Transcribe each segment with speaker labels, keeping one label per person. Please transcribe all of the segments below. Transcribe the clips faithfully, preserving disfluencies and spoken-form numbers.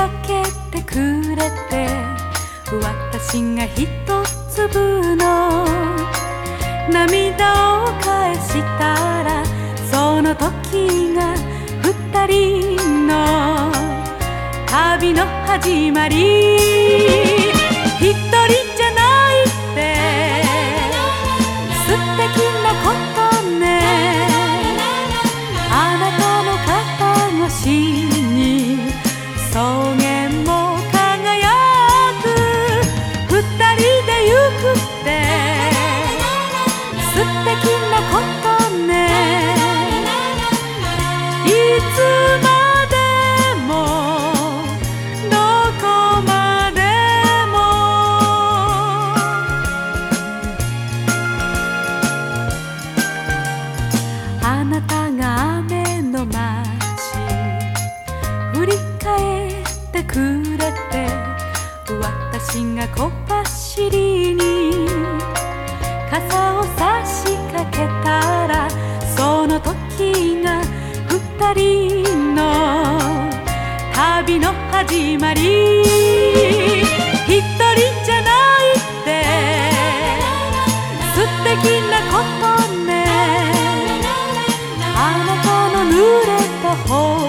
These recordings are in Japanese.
Speaker 1: 分けてくれて、私が一粒の涙を返したら、その時が二人の旅の始まり。一人じゃないって素敵なことね。あなたの肩越しに草原も輝く。二人で行くって素敵なことね。いつまでもどこまでも。あなたが雨の街振り返ってくれて、私が小走りに傘を差しかけたら、その時が二人の旅の始まり。一人じゃないって素敵なことね。あなたの濡れた頬、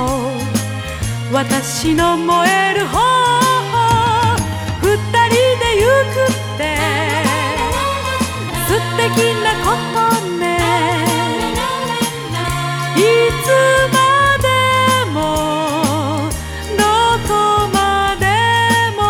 Speaker 1: 私の燃える頬、二人で行くって素敵なことね。いつまでもどこまでも。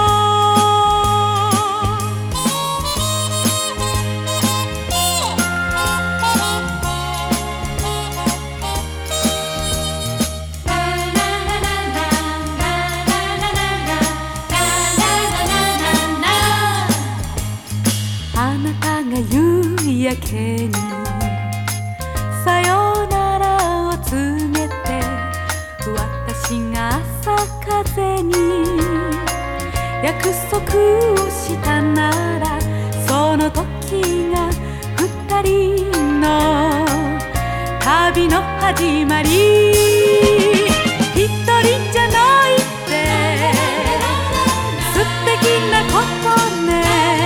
Speaker 1: あなたが夕焼けにさよならを告げて、私が朝風に約束をしたなら、その時が二人の旅の始まり。一人じゃないって素敵なことね。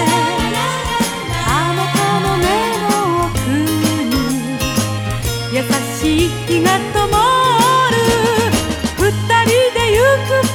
Speaker 1: あなたの目の奥に優しい日が灯る。二人で行く